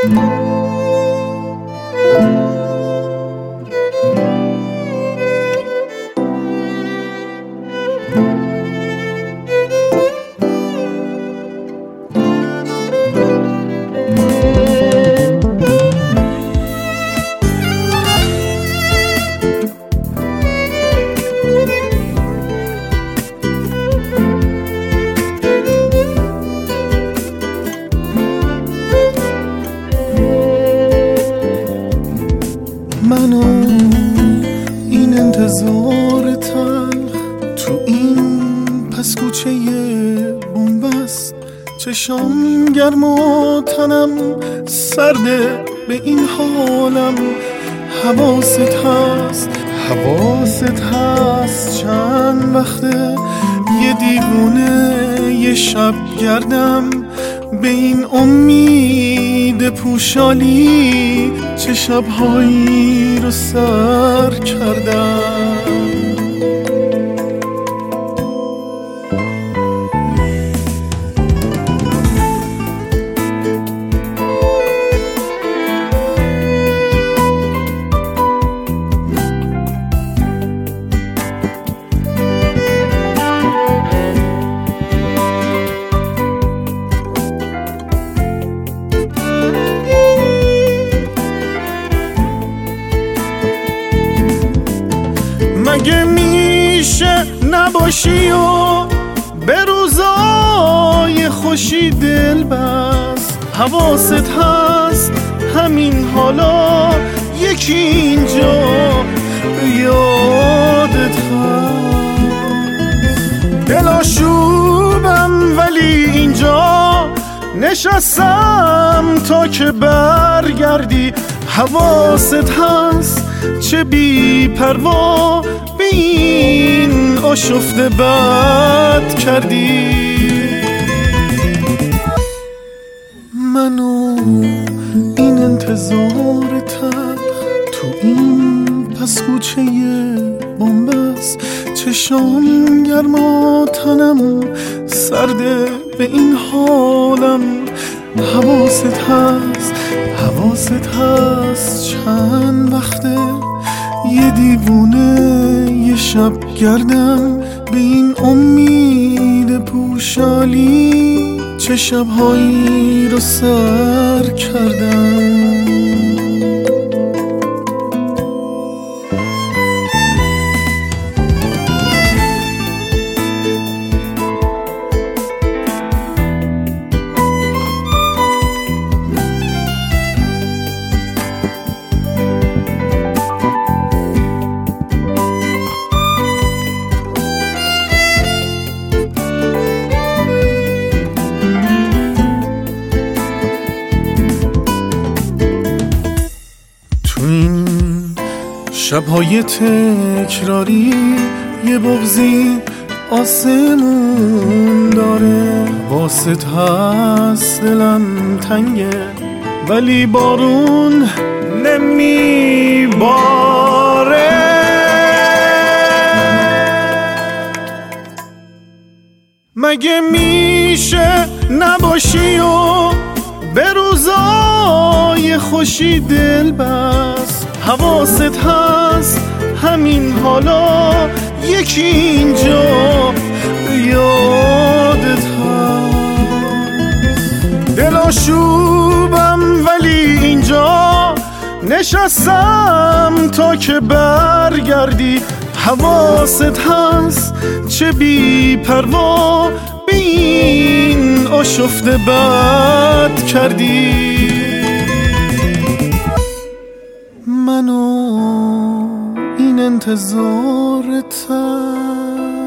منو این انتظار تلخ تو این پس کوچه بنبست، چشام گرم و تنم سرده به این حالم. حواست هست چند وقته یه دیوونه یه شب گردم به این امید پوشالی، چه شبهایی رو سر کردم. مگه میشه نباشی و به روزای خوشی دل بست؟ حواست هست همین حالا یکی اینجا یادت هست. دلاشوبم ولی اینجا نشستم تا که برگردی. حواست هست چه بی پروا به این آشفته بد کردی. منو این انتظار تلخ تو این پس کوچه بنبست، چشام گرم و تنم سرده به این حالم. حواست هست چند وقته یه دیوونه یه شب گردم به این امید پوشالی، چه شبهایی رو سر کردم. شبهای تکراری یه بغضی آسمون داره، واسط هست دلم تنگه ولی بارون نمیباره. مگه میشه نباشی و به روزای خوشی دل بست؟ حواست هست همین حالا یکی اینجا یادت هست. دلاشوبم ولی اینجا نشستم تا که برگردی. حواست هست چه بی پروا به این آشفته بد کردی. منو این انتظار تلخ